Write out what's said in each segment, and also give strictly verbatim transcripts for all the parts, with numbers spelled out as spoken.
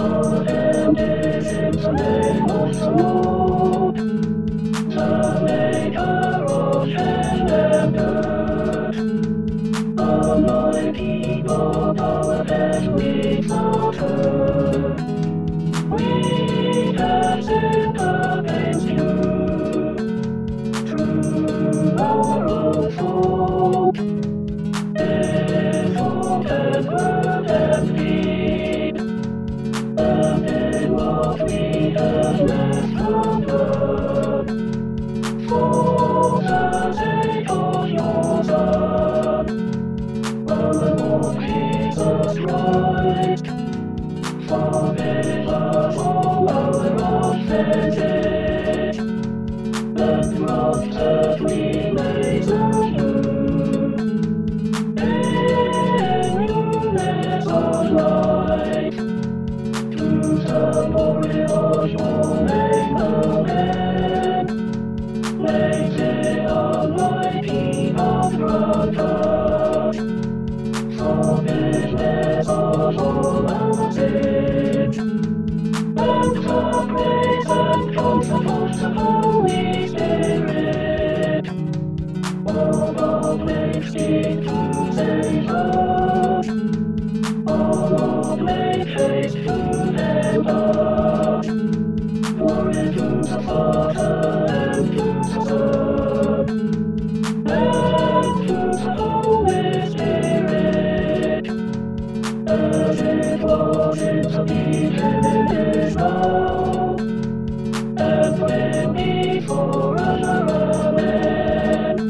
Our hand is in the name of the Lord, the maker of heaven and earth. Almighty God, our head without her. We have sinned against you, through our own fault, in thought and word and deed, and in what we have left undone. For the sake of your Son, our Lord Jesus Christ, forgive us all our offenses, and grant that we may serve you in newness of life, to the glory of your name. Amen. May the Almighty God grant us forgiveness of all our sins, and the grace and comfort of the Holy Spirit. O God, make speed to save us. O Lord, make haste to help us. Glory to the Father, and to the Son, and to the Holy Spirit, as it was in the beginning, is now, and will be forever. Amen.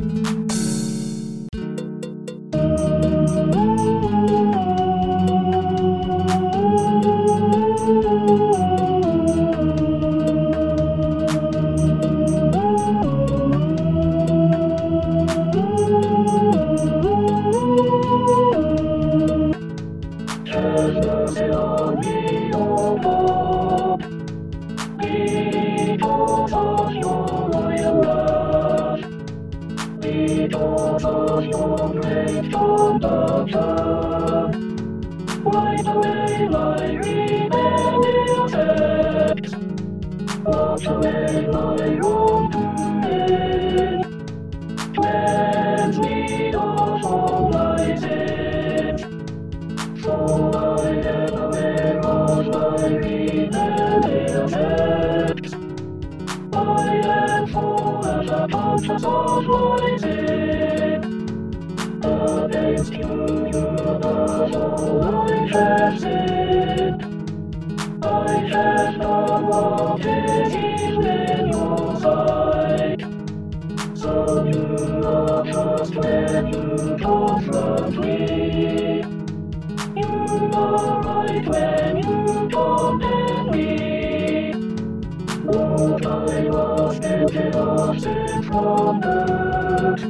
Have mercy on me, O Lord, because of your royal love, because of your great conduct. Wipe away my rebellious acts, wash away my wrongdoing, cleanse me of all my sins. For I am aware of my rebellious acts. I am full as a conscience of my sin. Against you, you above all, I have sinned. I have done what is evil in your sight. So you are just when you confront me. You are right when you condemn me. Lord, I was guilty of sin from birth.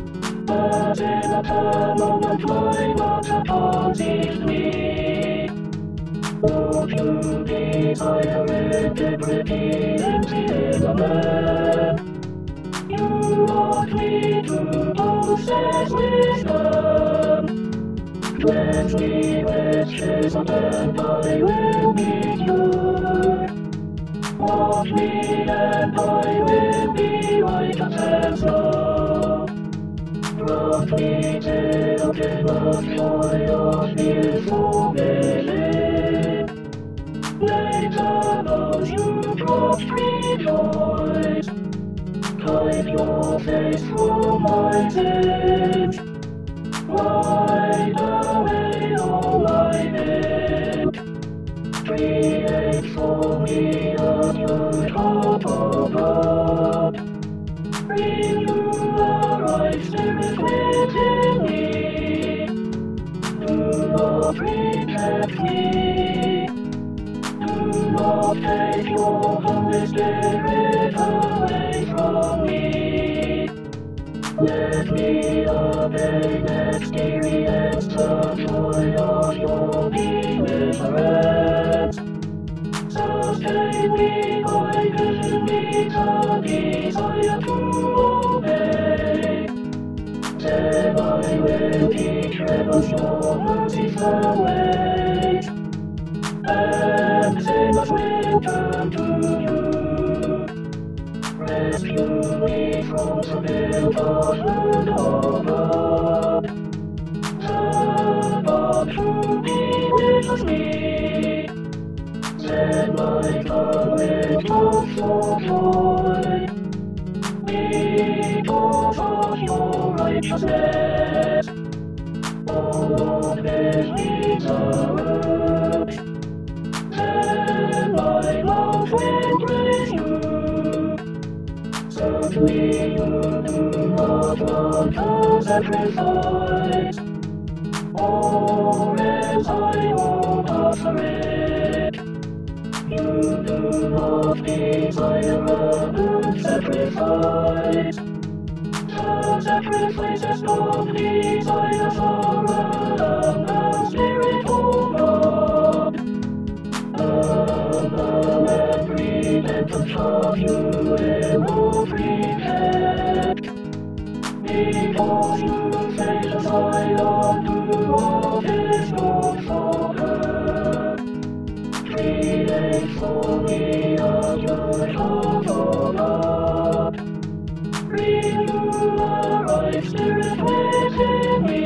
As in a time moment my water conceived me. Lord, you desire integrity in the inner man. You want me to possess wisdom. Cleanse me with hyssop and I will be cured. Wash me and I will be white as snow. Grant me till the joy of beautiful living. Later those you brought rejoice. Hide your face from my sins. Wipe away all my guilt. Create for me a new heart, O God. Renew a right spirit within me. Do not reject me. Do not take your Holy Spirit away from me. Let me again experience the joy of your deliverance. Sustain me by giving me the desire to obey. Then I will teach rebels your merciful ways. has returned to you. Rescue me from the bitter flood of blood. Turn back to be with me. Then like a lift of joy, because of your righteousness, all of this needs a root. Then my mouth will praise you. Certainly you do not want a sacrifice, or else I won't offer it. You do not desire a good sacrifice. The sacrifices God desires are a lamb and spirit of God. Lamb and repentance of you will not reject, because you fail as I don't do what is good for her. Create for me a pure heart, O God. Renew a right spirit within me.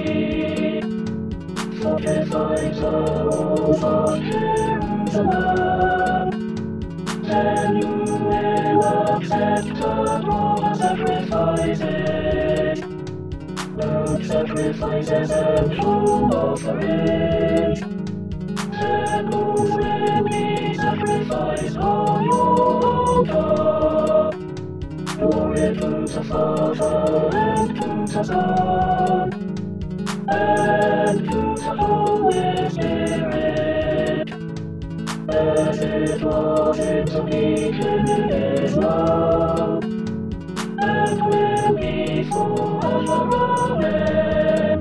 Sacrifice a oath of Jerusalem. Then you will accept the proper sacrifices. Burnt sacrifices and full offerings. Then those will be sacrificed on your altar. Glory to the Father, and to the Son, and to the Holy Spirit, as it was in the beginning, is now, and will be forever. Amen.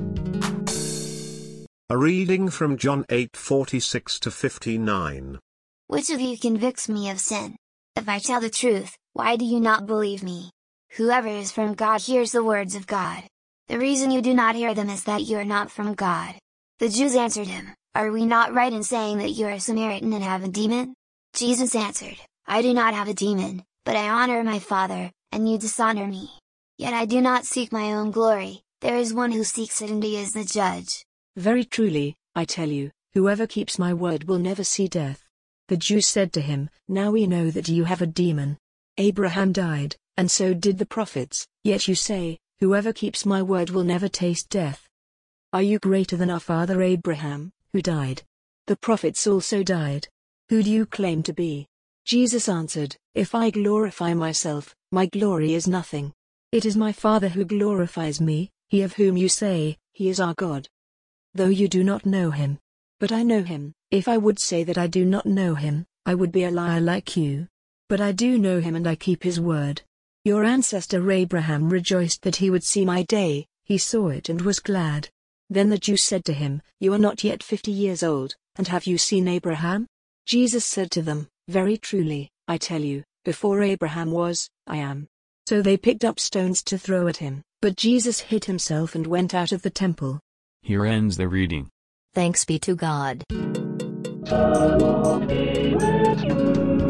A reading from John eight forty-six to fifty-nine. Which of you convicts me of sin? If I tell the truth, why do you not believe me? Whoever is from God hears the words of God. The reason you do not hear them is that you are not from God. The Jews answered him, Are we not right in saying that you are a Samaritan and have a demon? Jesus answered, I do not have a demon, but I honor my Father, and you dishonor me. Yet I do not seek my own glory, there is one who seeks it, and he is the judge. Very truly, I tell you, whoever keeps my word will never see death. The Jews said to him, Now we know that you have a demon. Abraham died, and so did the prophets, yet you say, Whoever keeps my word will never taste death. Are you greater than our father Abraham, who died? The prophets also died. Who do you claim to be? Jesus answered, If I glorify myself, my glory is nothing. It is my Father who glorifies me, he of whom you say, He is our God. Though you do not know him. But I know him. If I would say that I do not know him, I would be a liar like you. But I do know him, and I keep his word. Your ancestor Abraham rejoiced that he would see my day, he saw it and was glad. Then the Jews said to him, You are not yet fifty years old, and have you seen Abraham? Jesus said to them, Very truly, I tell you, before Abraham was, I am. So they picked up stones to throw at him, but Jesus hid himself and went out of the temple. Here ends the reading. Thanks be to God. The Lord be with you,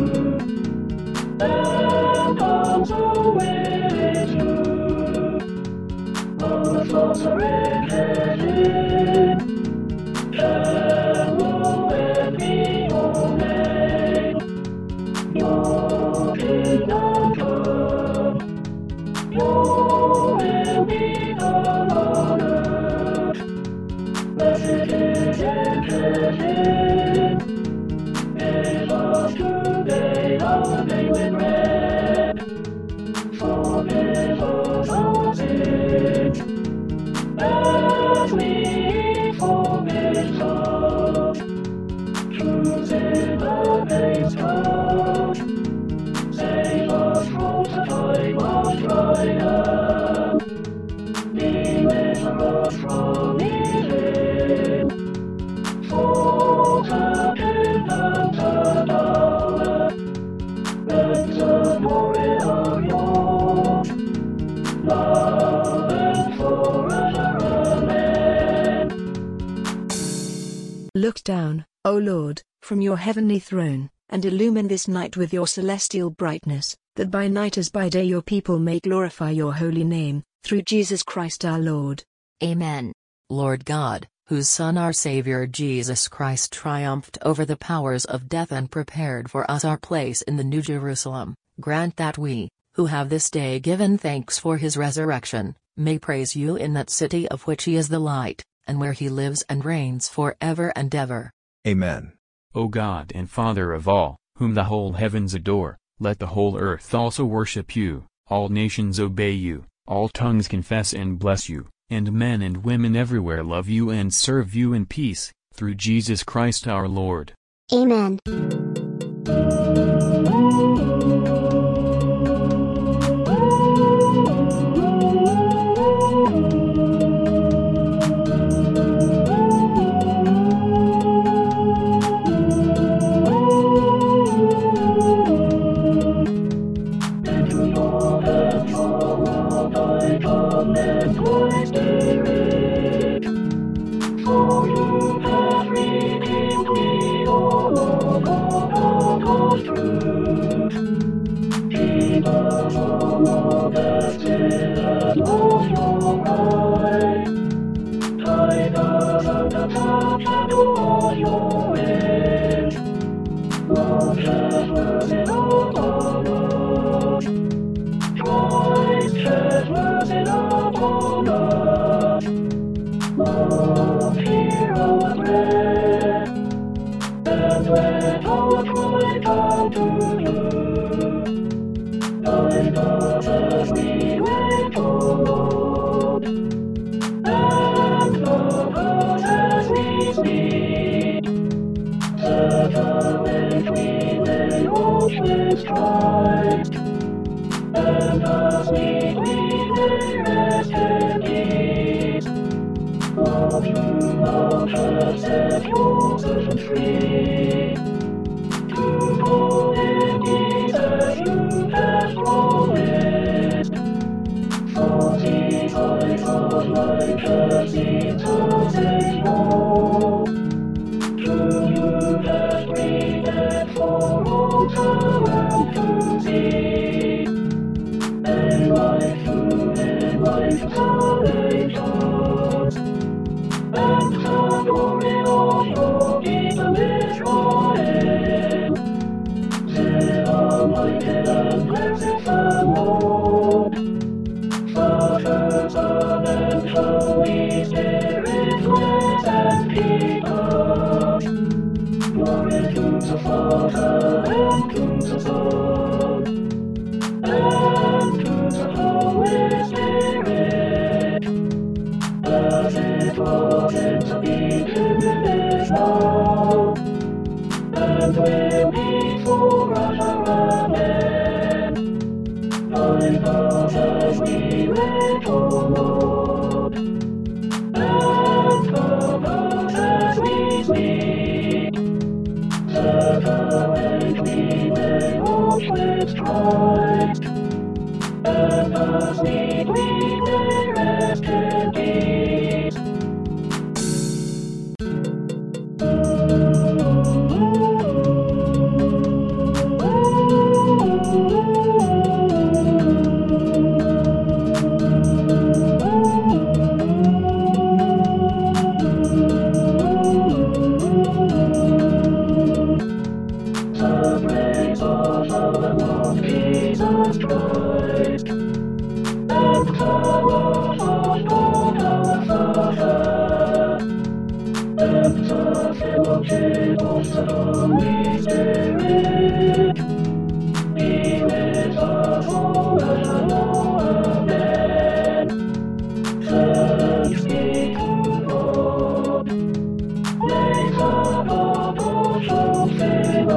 and also with you. Our Father in heaven, hallowed be your name. Your kingdom come, your will be done on earth, as it is in heaven. Give us today our daily bread. Forgive us our sins, as we forgive those. Truth in against us. Save us from the time of trial. Deliver us from evil. For the kingdom, the power, and the glory are yours, now and forever. Amen. Look down, O Lord, from your heavenly throne, and illumine this night with your celestial brightness, that by night as by day your people may glorify your holy name, through Jesus Christ our Lord. Amen. Lord God, whose Son our Savior Jesus Christ triumphed over the powers of death and prepared for us our place in the New Jerusalem, grant that we, who have this day given thanks for his resurrection, may praise you in that city of which he is the light, and where he lives and reigns forever and ever. Amen. O God and Father of all, whom the whole heavens adore, let the whole earth also worship you, all nations obey you, all tongues confess and bless you, and men and women everywhere love you and serve you in peace, through Jesus Christ our Lord. Amen.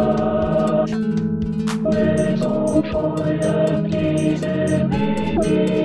Joy and peace in me.